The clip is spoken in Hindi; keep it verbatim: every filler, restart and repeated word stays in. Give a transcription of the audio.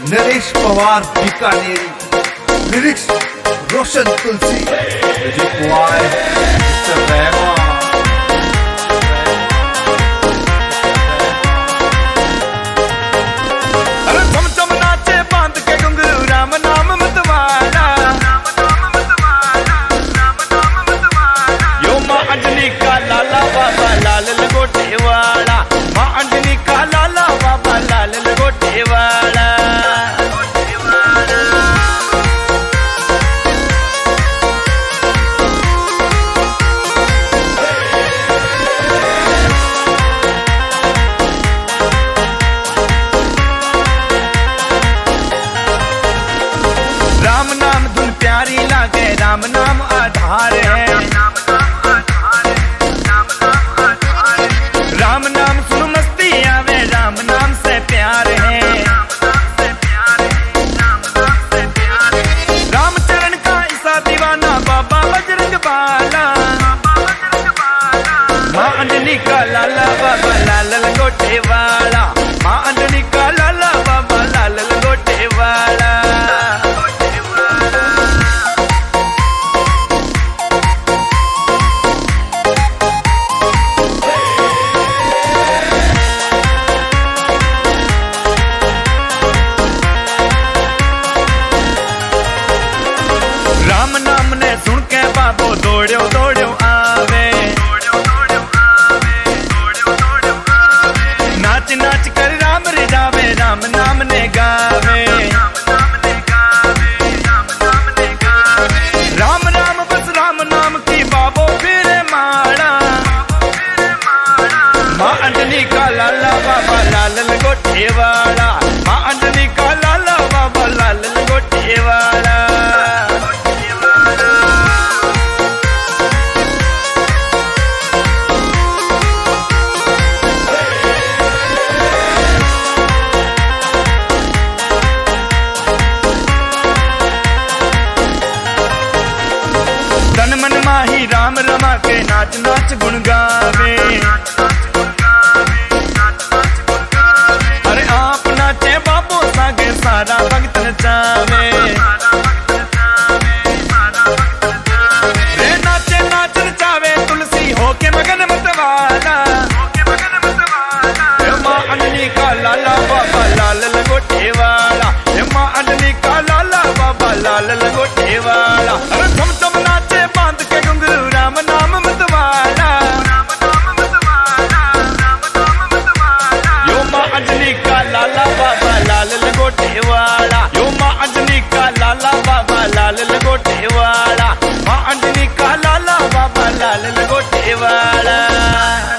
Naresh Pawar Bikaneri, lyrics Roshan Tulsi, music by Mister Rahman. अरे चम चम नाचे बांध के घुंघरू राम नाम मतवाला, यो माँ अंजनी का लाला बाबा लाल लंगोटे वाला, माँ अंजनी का लाला बाबा लाल लंगोटे वाला। राम नाम धुन प्यारी लागे, राम नाम आधार है, राम नाम सुन मस्ती आवे, राम नाम से प्यार है। राम चरण का ऐसा दीवाना बाबा बजरंग बाला, माँ अंजनी का लाला बाबा लाल लंगोटे वाला, माँ अंजनी का लाला बाबा लाल लंगोटे वाला। राम नाम ने सुन के बाबो दौड़ो दौड़ो आवे, नाच नाच कर राम रिझावे, राम नाम ने गावे। राम राम बस राम नाम की बाबो फिर माड़ा, माँ अंजनी का लाला बाबा लाल लंगोटे वाला, माँ अंजनी का लाला बाबा लाल लंगोटे वाला। तन मन माही राम रमा के नाच नाच गुण गावे, अरे आप नाचे बाबो सागे सारा भक्त नचावे। रे नाचे नाच नचावे तुलसी होके मगन मतवाला, माँ अंजनी का लाला बाबा लाल लंगोटे वाला, माँ अंजनी का लाला बाबा लाल लंगोटे वाला। अरे चम चम नाचे बांध के घुंघरू राम नाम मतवाला, यो माँ अंजनी का लाला बाबा लाल लंगोटे वाला, यो माँ अंजनी का लाला बाबा लाल लंगोटे वाला, माँ अंजनी का लाला बाबा लाल लंगोटे वाला।